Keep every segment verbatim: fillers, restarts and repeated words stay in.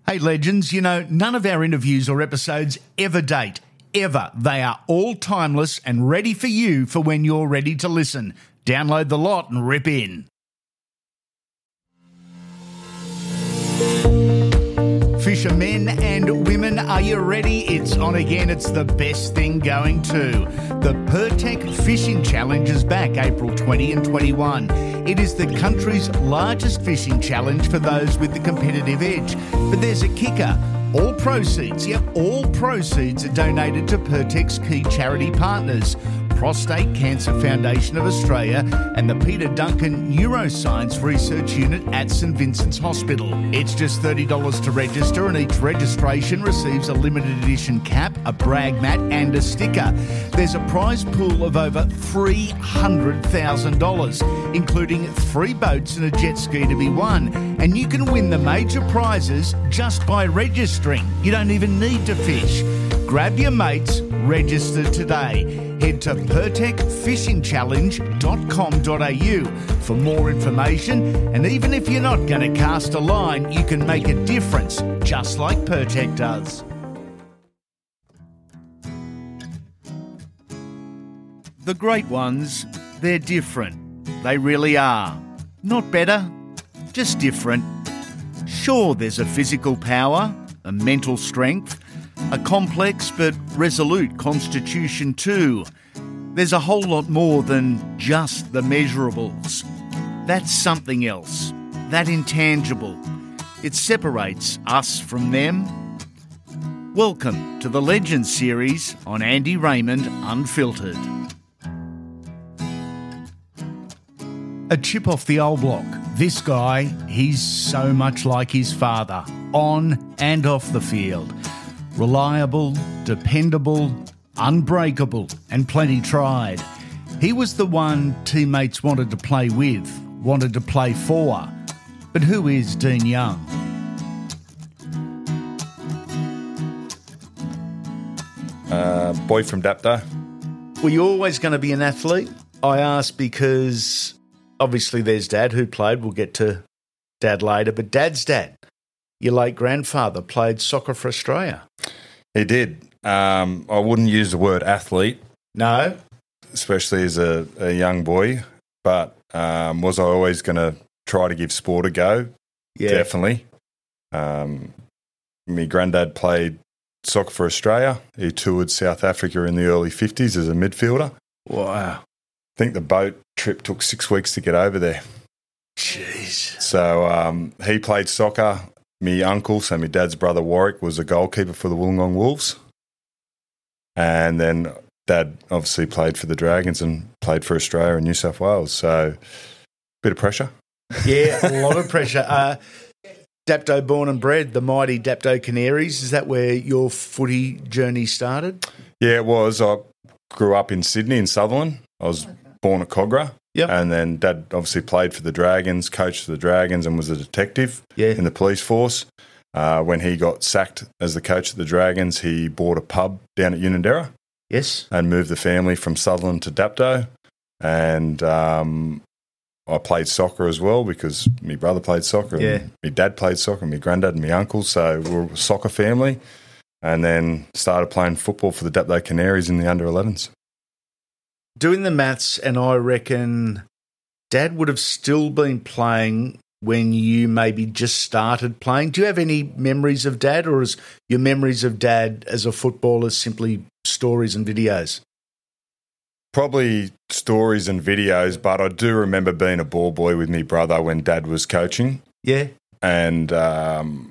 Hey, legends, you know, none of our interviews or episodes ever date, ever. They are all timeless and ready for you for when you're ready to listen. Download the lot and rip in. Fishermen and women, are you ready? It's on again. It's the best thing going too. The Pertec Fishing Challenge is back April twentieth and twenty-first. It is the country's largest fishing challenge for those with the competitive edge. But there's a kicker. All proceeds, yep, all proceeds are donated to Pertec's key charity partners, Prostate Cancer Foundation of Australia and the Peter Duncan Neuroscience Research Unit at St Vincent's Hospital. It's just thirty dollars to register, and each registration receives a limited edition cap, a brag mat and a sticker. There's a prize pool of over three hundred thousand dollars, including three boats and a jet ski to be won. And you can win the major prizes just by registering. You don't even need to fish. Grab your mates, register today. Head to pertec fishing challenge dot com dot a u for more information, and even if you're not going to cast a line, you can make a difference, just like Pertec does. The great ones, they're different. They really are. Not better, just different. Sure, there's a physical power, a mental strength, a complex but resolute constitution too. There's a whole lot more than just the measurables. That's something else. That intangible. It separates us from them. Welcome to the Legends series on Andy Raymond Unfiltered. A chip off the old block. This guy, he's so much like his father, on and off the field. Reliable, dependable, unbreakable, and plenty tried. He was the one teammates wanted to play with, wanted to play for. But who is Dean Young? Uh, boy from Dapto. Were you always going to be an athlete? I ask because obviously there's Dad who played. We'll get to Dad later. But Dad's dad, your late grandfather, played soccer for Australia. He did. Um, I wouldn't use the word athlete. No. Especially as a, a young boy. But um, was I always going to try to give sport a go? Yeah. Definitely. Um, my granddad played soccer for Australia. He toured South Africa in the early fifties as a midfielder. Wow. I think the boat trip took six weeks to get over there. Jeez. So um, he played soccer. My uncle, so my dad's brother Warwick, was a goalkeeper for the Wollongong Wolves. And then Dad obviously played for the Dragons and played for Australia and New South Wales. So a bit of pressure. Yeah, a lot of pressure. Uh, Dapto born and bred, the mighty Dapto Canaries. Is that where your footy journey started? Yeah, it was. I grew up in Sydney, in Sutherland. I was born at Cogra. Yep. And then Dad obviously played for the Dragons, coached for the Dragons, and was a detective yeah. in the police force. Uh, when he got sacked as the coach of the Dragons, he bought a pub down at Unanderra. Yes. And moved the family from Sutherland to Dapto. And um, I played soccer as well because my brother played soccer. Yeah. And my dad played soccer, and my granddad and my uncle. So we were a soccer family. And then started playing football for the Dapto Canaries in the under elevens. Doing the maths, and I reckon Dad would have still been playing when you maybe just started playing. Do you have any memories of Dad, or is your memories of Dad as a footballer simply stories and videos? Probably stories and videos, but I do remember being a ball boy with my brother when Dad was coaching. Yeah. And um,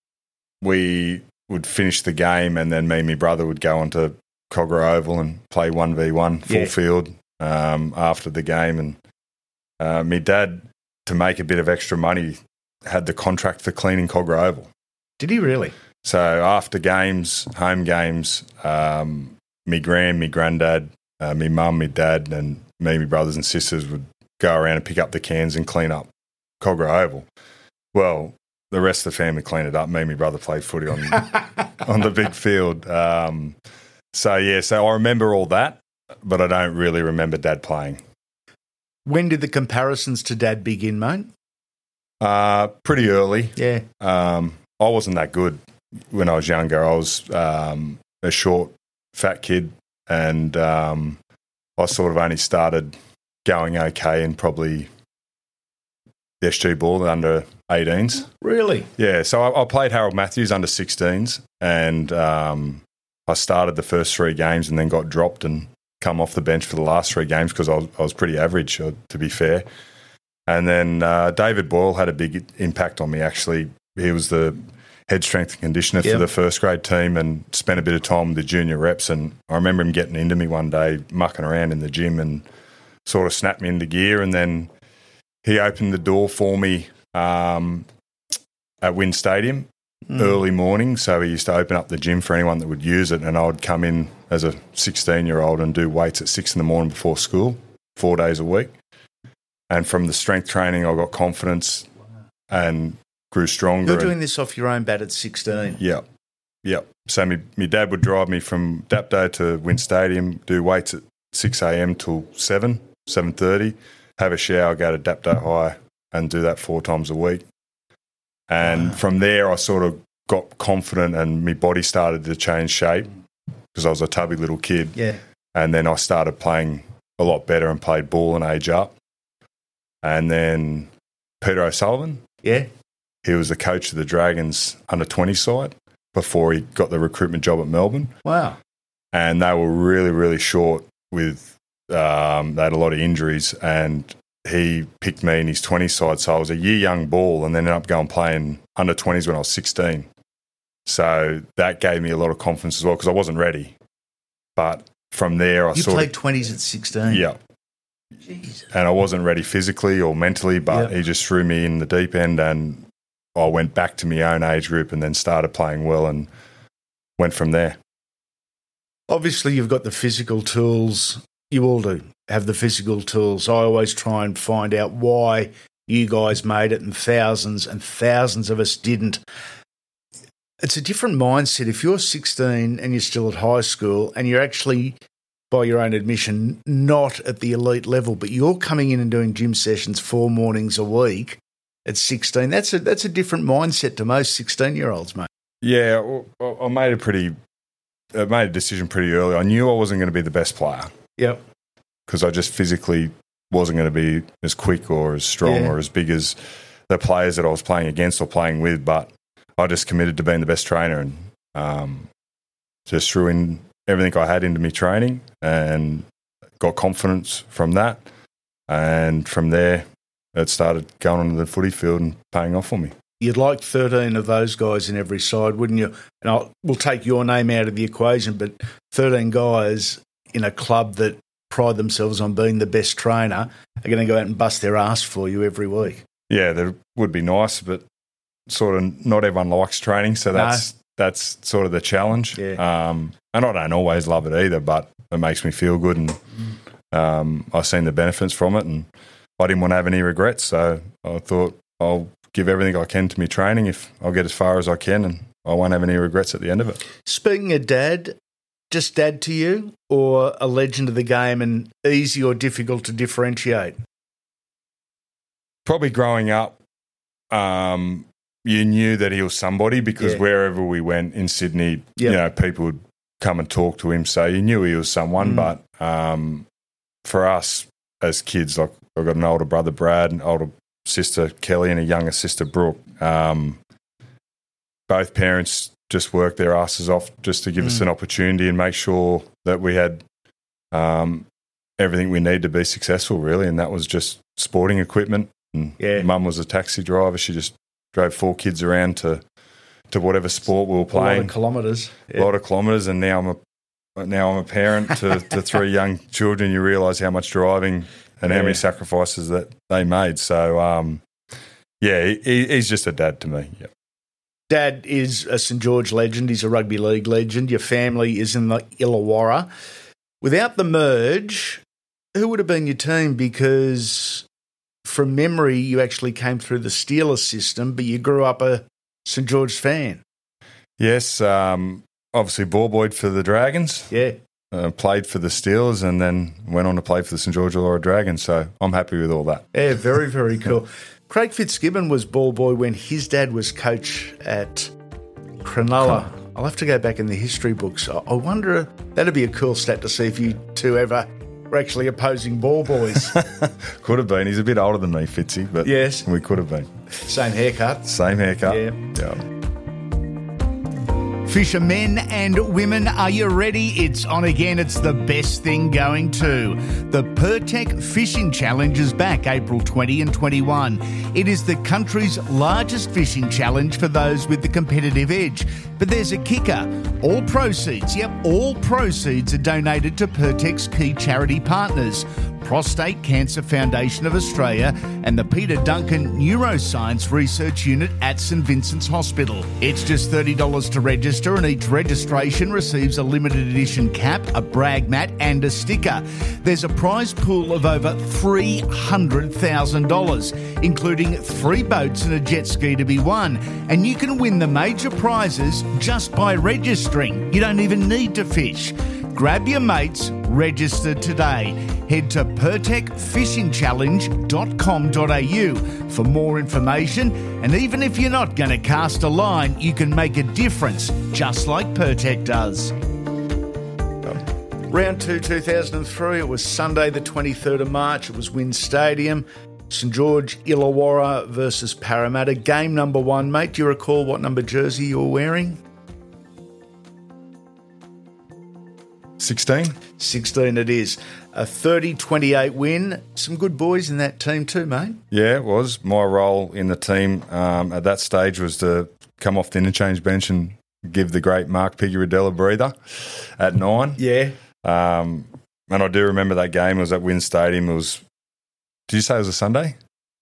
we would finish the game, and then me and my brother would go onto Cogra Oval and play one v one full yeah. field um, after the game. And uh, my dad, to make a bit of extra money, had the contract for cleaning Cogra Oval. Did he really? So after games, home games, um, me gran, me granddad, uh, me mum, me dad, and me, my brothers and sisters would go around and pick up the cans and clean up Cogra Oval. Well, the rest of the family cleaned it up. Me and my brother played footy on on the big field. Um, So, yeah, so I remember all that, but I don't really remember Dad playing. When did the comparisons to Dad begin, mate? Uh, pretty early. Yeah. Um, I wasn't that good when I was younger. I was um, a short, fat kid, and um, I sort of only started going okay in probably the S G ball under eighteens. Really? Yeah, so I, I played Harold Matthews under sixteens, and um, I started the first three games and then got dropped and come off the bench for the last three games because I was, I was pretty average, uh, to be fair. And then uh, David Boyle had a big impact on me, actually. He was the head strength and conditioner yep. for the first grade team and spent a bit of time with the junior reps. And I remember him getting into me one day, mucking around in the gym, and sort of snapped me into gear. And then he opened the door for me um, at Wynn Stadium mm. early morning. So he used to open up the gym for anyone that would use it, and I would come in as a sixteen-year-old and do weights at six in the morning before school, four days a week. And from the strength training, I got confidence and grew stronger. You're doing this off your own bat at sixteen? Yeah, yeah. So my, my dad would drive me from Dapto to Wynn Stadium, do weights at six a.m. till seven, seven thirty, have a shower, go to Dapto High and do that four times a week. And wow. from there, I sort of got confident and my body started to change shape because I was a tubby little kid. Yeah. And then I started playing a lot better and played ball and age up. And then Peter O'Sullivan. Yeah. He was the coach of the Dragons under twenty side before he got the recruitment job at Melbourne. Wow. And they were really, really short with, um, they had a lot of injuries, and he picked me in his twenty side. So I was a year young ball and then ended up going playing under twenties when I was sixteen. So that gave me a lot of confidence as well because I wasn't ready. But from there, I you sort played of, twenties at sixteen? Yeah. Jesus. And I wasn't ready physically or mentally, but yep. he just threw me in the deep end, and I went back to my own age group and then started playing well and went from there. Obviously, you've got the physical tools. You all do have the physical tools. I always try and find out why you guys made it and thousands and thousands of us didn't. It's a different mindset. If you're sixteen and you're still at high school and you're actually, by your own admission, not at the elite level, but you're coming in and doing gym sessions four mornings a week at sixteen, that's a that's a different mindset to most sixteen-year-olds, mate. Yeah, well, I made a pretty, I made a decision pretty early. I knew I wasn't going to be the best player. Yep. Because I just physically wasn't going to be as quick or as strong yeah. or as big as the players that I was playing against or playing with, but I just committed to being the best trainer and um, just threw in everything I had into me training and got confidence from that. And from there, it started going onto the footy field and paying off for me. You'd like thirteen of those guys in every side, wouldn't you? And I'll, we'll take your name out of the equation, but thirteen guys in a club that pride themselves on being the best trainer are going to go out and bust their ass for you every week. Yeah, that would be nice, but sort of not everyone likes training, so that's no. that's sort of the challenge. Yeah. Um, and I don't always love it either, but it makes me feel good, and um, I've seen the benefits from it, and I didn't want to have any regrets, so I thought I'll give everything I can to my training if I'll get as far as I can, and I won't have any regrets at the end of it. Speaking of dad, just dad to you, or a legend of the game and easy or difficult to differentiate? Probably growing up, um, you knew that he was somebody because yeah. wherever we went in Sydney, yep. you know, people would come and talk to him, so you knew he was someone. Mm. But um, for us as kids, like I've got an older brother, Brad, an older sister, Kelly, and a younger sister, Brooke. Um, both parents just worked their asses off just to give mm. us an opportunity and make sure that we had um, everything we need to be successful, really, and that was just sporting equipment. And yeah. Mum was a taxi driver. She just drove four kids around to to whatever sport we were playing. A lot of kilometres. Yeah. A lot of kilometres, and now I'm a now I'm a parent to, to three young children. You realise how much driving and yeah. how many sacrifices that they made. So, um, yeah, he, he's just a dad to me. Yep. Dad is a St George legend. He's a rugby league legend. Your family is in the Illawarra. Without the merge, who would have been your team? Because from memory, you actually came through the Steelers system, but you grew up a St George fan. Yes, um, obviously ball-boyed for the Dragons. Yeah. Uh, played for the Steelers and then went on to play for the St George Illawarra Dragons. So I'm happy with all that. Yeah, very, very cool. Craig Fitzgibbon was ball boy when his dad was coach at Cronulla. I'll have to go back in the history books. I wonder, that'd be a cool stat to see if you two ever were actually opposing ball boys. Could have been. He's a bit older than me, Fitzy, but yes, we could have been. Same haircut. Same haircut. Yeah. yeah. Fishermen and women, are you ready? It's on again. It's the best thing going too. The Pertec Fishing Challenge is back April twentieth and twenty-one. It is the country's largest fishing challenge for those with the competitive edge. But there's a kicker. All proceeds, yep, all proceeds are donated to Pertec's key charity partners, Prostate Cancer Foundation of Australia and the Peter Duncan Neuroscience Research Unit at St Vincent's Hospital. It's just thirty dollars to register, and each registration receives a limited edition cap, a brag mat and a sticker. There's a prize pool of over three hundred thousand dollars, including three boats and a jet ski to be won. And you can win the major prizes just by registering. You don't even need to fish. Grab your mates, register today. Head to pertec fishing challenge dot com dot a u for more information. And even if you're not going to cast a line, you can make a difference, just like Pertec does. Round two, two thousand three, it was Sunday the twenty-third of March. It was WIN Stadium. St George Illawarra versus Parramatta. Game number one, mate. Do you recall what number jersey you were wearing? sixteen? sixteen it is. A thirty twenty-eight win. Some good boys in that team too, mate. Yeah, it was. My role in the team um, at that stage was to come off the interchange bench and give the great Mark Piggy-Riddell a breather at nine. Yeah. Um, and I do remember that game. It was at WIN Stadium. It was, did you say it was a Sunday?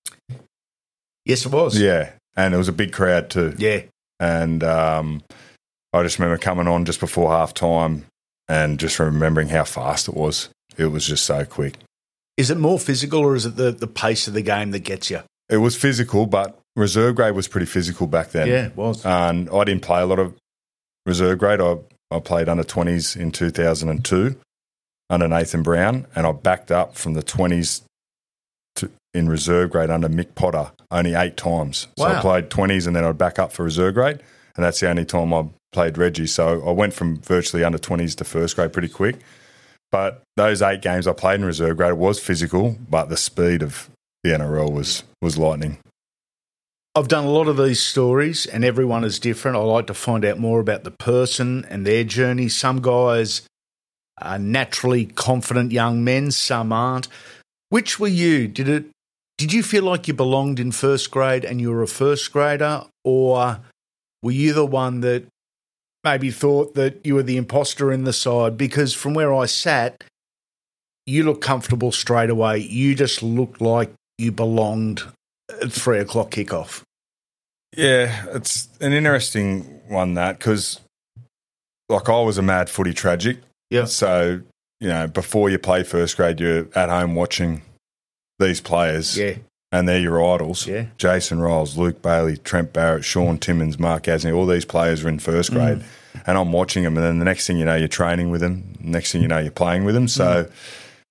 Yes, it was. Yeah. And it was a big crowd too. Yeah. And um, I just remember coming on just before half time and just remembering how fast it was. It was just so quick. Is it more physical or is it the, the pace of the game that gets you? It was physical, but reserve grade was pretty physical back then. Yeah, it was. And I didn't play a lot of reserve grade. I, I played under twenties in two thousand two under Nathan Brown, and I backed up from the twenties to, in reserve grade under Mick Potter only eight times. So Wow. I played twenties and then I'd back up for reserve grade, and that's the only time I played Reggie. So I went from virtually under twenties to first grade pretty quick. But those eight games I played in reserve grade, it was physical, but the speed of the N R L was was lightning. I've done a lot of these stories and everyone is different. I like to find out more about the person and their journey. Some guys are naturally confident young men, some aren't. Which were you? Did it? Did you feel like you belonged in first grade and you were a first grader, or were you the one that maybe thought that you were the imposter in the side? Because from where I sat, you looked comfortable straight away. You just looked like you belonged at three o'clock kickoff. Yeah, it's an interesting one, that, because like I was a mad footy tragic. Yeah. So, you know, before you play first grade, you're at home watching these players. Yeah. And they're your idols. Yeah. Jason Riles, Luke Bailey, Trent Barrett, Sean Timmins, Mark Asney, all these players are in first grade. Mm. And I'm watching them, and then the next thing you know, you're training with them. Next thing you know, you're playing with them. So mm.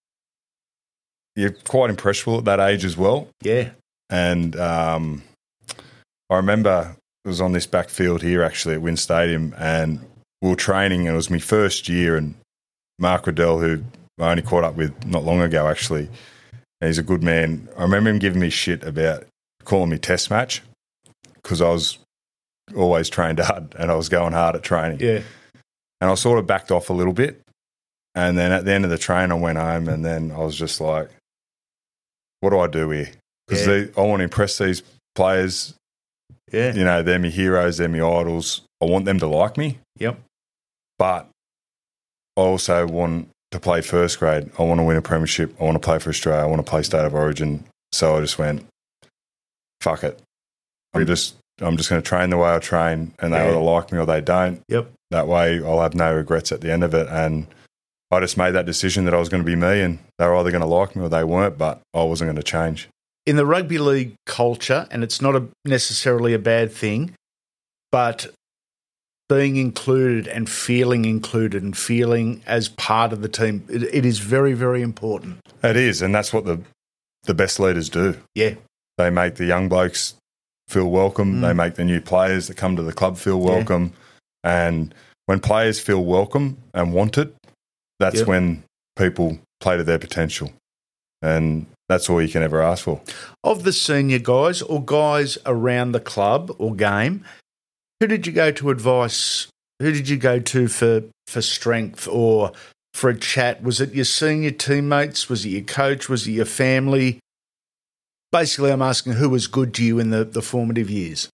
you're quite impressionable at that age as well. Yeah. And um, I remember it was on this backfield here actually at WIN Stadium, and we were training, and it was my first year, and Mark Riddell, who I only caught up with not long ago actually, he's a good man. I remember him giving me shit about calling me test match because I was always trained hard and I was going hard at training. Yeah. And I sort of backed off a little bit. And then at the end of the train, I went home, and then I was just like, what do I do here? Because Yeah. I want to impress these players. Yeah. You know, they're my heroes, they're my idols. I want them to like me. Yep. But I also want to play first grade. I want to win a premiership. I want to play for Australia. I want to play State of Origin. So I just went, fuck it. I'm just I'm just going to train the way I train, and they Yeah. either like me or they don't. Yep. That way I'll have no regrets at the end of it. And I just made that decision that I was going to be me, and they were either going to like me or they weren't, but I wasn't going to change. In the rugby league culture, and it's not a, necessarily a bad thing, but being included and feeling included and feeling as part of the team, it, it is very, very important. It is, and that's what the the best leaders do. Yeah. They make the young blokes feel welcome. Mm. They make the new players that come to the club feel welcome. Yeah. And when players feel welcome and wanted, that's yep. when people play to their potential. And that's all you can ever ask for. Of the senior guys or guys around the club or game, who did you go to advice? Who did you go to for, for strength or for a chat? Was it your senior teammates? Was it your coach? Was it your family? Basically, I'm asking who was good to you in the, the formative years?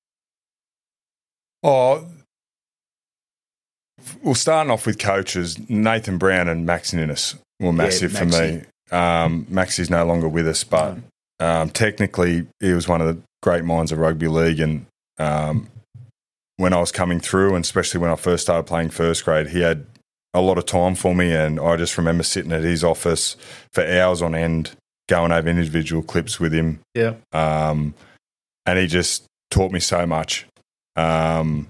Oh, well, starting off with coaches, Nathan Brown and Max Ninnis were massive yeah, for me. Um, Maxi's no longer with us, but um, technically he was one of the great minds of rugby league. And um, when I was coming through, and especially when I first started playing first grade, he had a lot of time for me. And I just remember sitting at his office for hours on end, going over individual clips with him. Yeah. Um, and he just taught me so much. Um,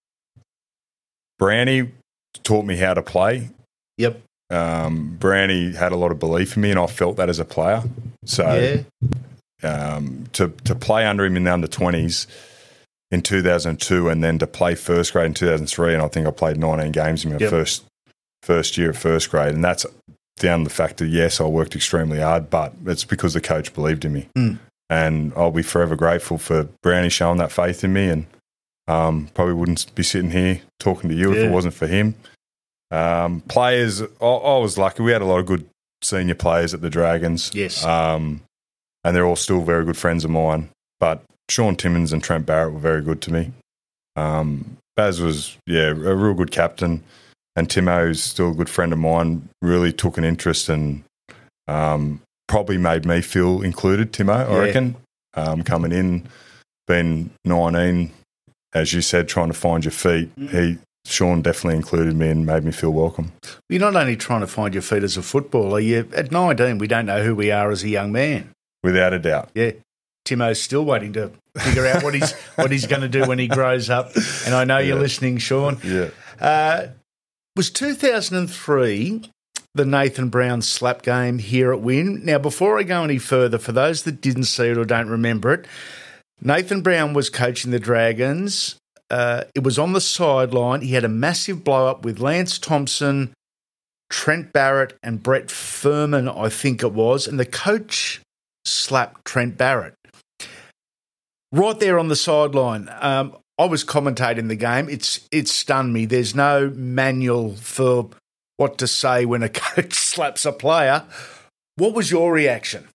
Brownie taught me how to play. Yep. Um, Brownie had a lot of belief in me, and I felt that as a player. So yeah. um, to to play under him in the under twenties in two thousand two, and then to play first grade in two thousand three, and I think I played nineteen games in my yep. first first year of first grade, and that's down to the fact that yes, I worked extremely hard, but it's because the coach believed in me, mm. and I'll be forever grateful for Brownie showing that faith in me, and um, probably wouldn't be sitting here talking to you yeah. if it wasn't for him. Um, players, I, I was lucky. We had a lot of good senior players at the Dragons. Yes. Um, and they're all still very good friends of mine. But Sean Timmins and Trent Barrett were very good to me. Um, Baz was, yeah, a real good captain. And Timo's still a good friend of mine, really took an interest and um, probably made me feel included, Timo, I yeah. reckon. Um, coming in, being nineteen, as you said, trying to find your feet, mm. he... Sean definitely included me and made me feel welcome. You're not only trying to find your feet as a footballer, you at nineteen, we don't know who we are as a young man. Without a doubt. Yeah. Timo's still waiting to figure out what he's what he's going to do when he grows up. And I know yeah. you're listening, Sean. Yeah. Uh, was two thousand three the Nathan Brown slap game here at Wynn? Now, before I go any further, for those that didn't see it or don't remember it, Nathan Brown was coaching the Dragons. Uh, it was on the sideline. He had a massive blow-up with Lance Thompson, Trent Barrett and Brett Furman, I think it was, and the coach slapped Trent Barrett. Right there on the sideline, um, I was commentating the game. It's it stunned me. There's no manual for what to say when a coach slaps a player. What was your reaction?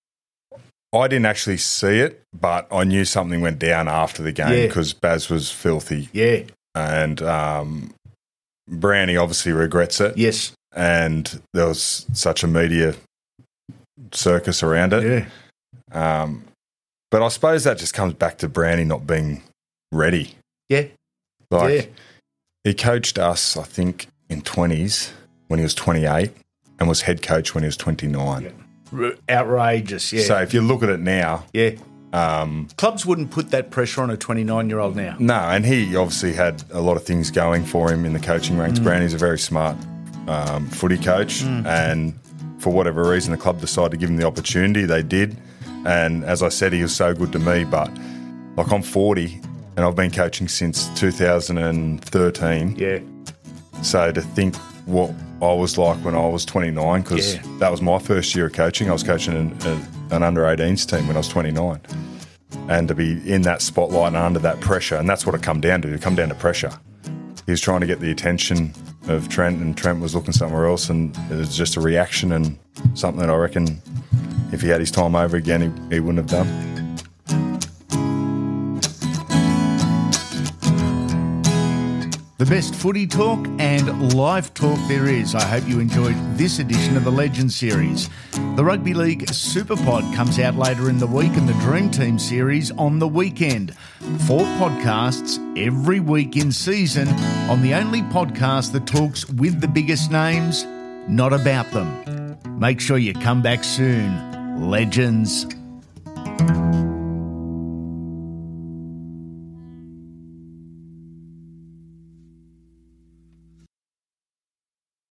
I didn't actually see it, but I knew something went down after the game because yeah. Baz was filthy. Yeah. And um, Brownie obviously regrets it. Yes. And there was such a media circus around it. Yeah. Um, but I suppose that just comes back to Brownie not being ready. Yeah. Like, yeah. he coached us, I think, in twenties when he was twenty-eight and was head coach when he was twenty-nine. Yeah. Outrageous, yeah. So if you look at it now... Yeah. Um, Clubs wouldn't put that pressure on a twenty-nine-year-old now. No, and he obviously had a lot of things going for him in the coaching ranks. Mm. Brownie's a very smart um, footy coach, mm. and for whatever reason, the club decided to give him the opportunity. They did, and as I said, he was so good to me, but like I'm forty, and I've been coaching since two thousand thirteen. Yeah. So to think what I was like when I was twenty-nine, because yeah. that was my first year of coaching. I was coaching an, a, an under eighteens team when I was twenty-nine. And to be in that spotlight and under that pressure, and that's what it come down to, it come down to pressure. He was trying to get the attention of Trent, and Trent was looking somewhere else, and it was just a reaction and something that I reckon if he had his time over again, he, he wouldn't have done. The best footy talk and live talk there is. I hope you enjoyed this edition of the Legends Series. The Rugby League Super Pod comes out later in the week and the Dream Team Series on the weekend. Four podcasts every week in season on the only podcast that talks with the biggest names, not about them. Make sure you come back soon. Legends.